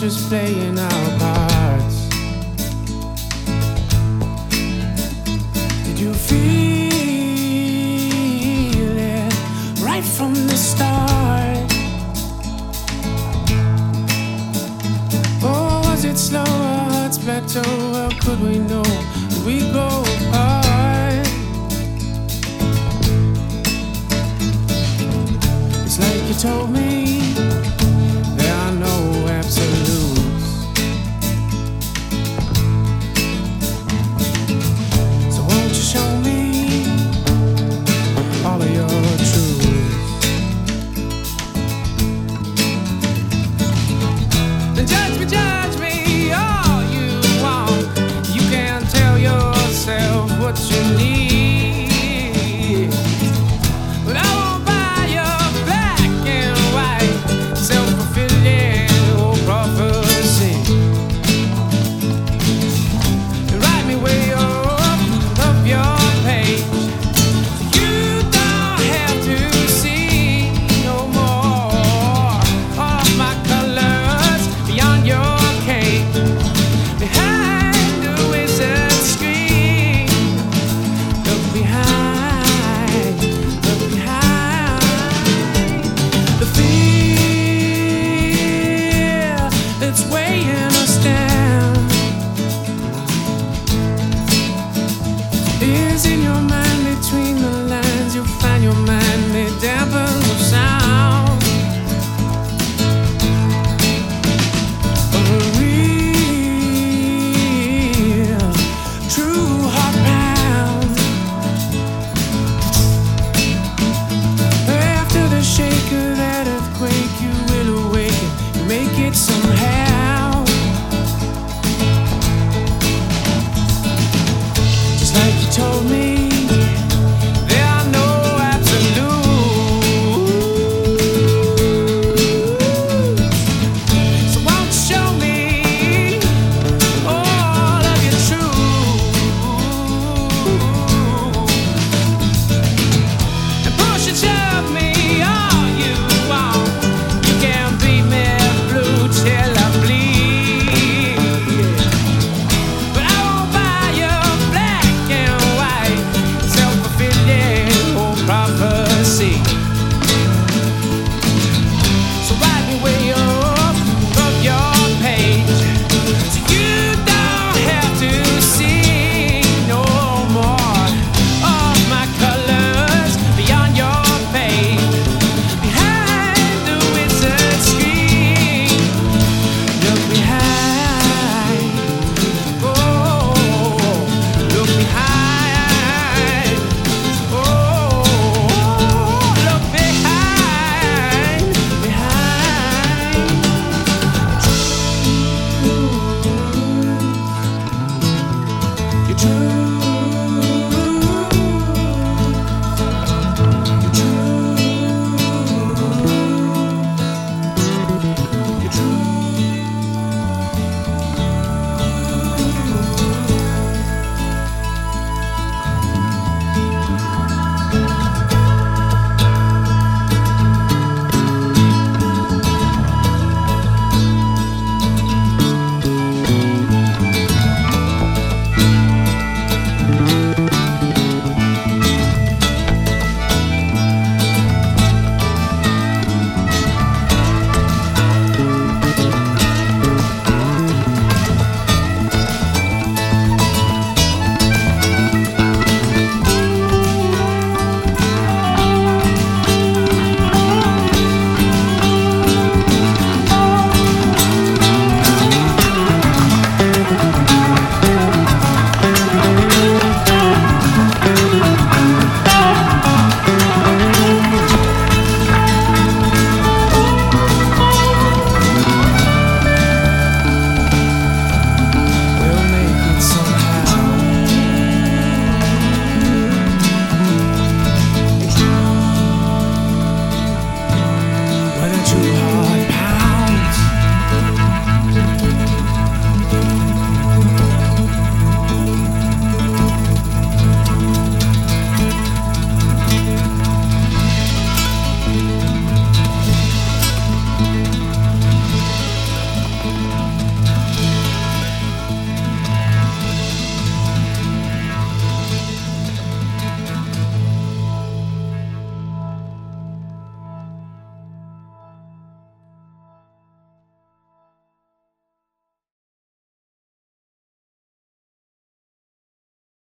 just playing our parts. Did you feel it right from the start? Or was it slow, our hearts plateau? How could we know we go apart? It's like you told me there are no absolutes. So won't you show me all of your truths? Then judge me all you want. You can tell yourself what you need, but I won't buy your black and white self-fulfilling old prophecy. You write me way off of your page. You don't have to see no more of my colors beyond your cape. Behind the wizard screen, look behind the fear that's weighing us down. Is in your mind between the lines. You'll find your mind made dampers of sound. Of a real, true heart pound. After the shake of that earthquake, you will awaken. You make it somehow. Just like you told me, there are no absolutes. So won't you show me all of your truth and push and shove me all you want. You can beat me blue till I bleed, but I won't buy your black and white self-fulfilling old prophecy.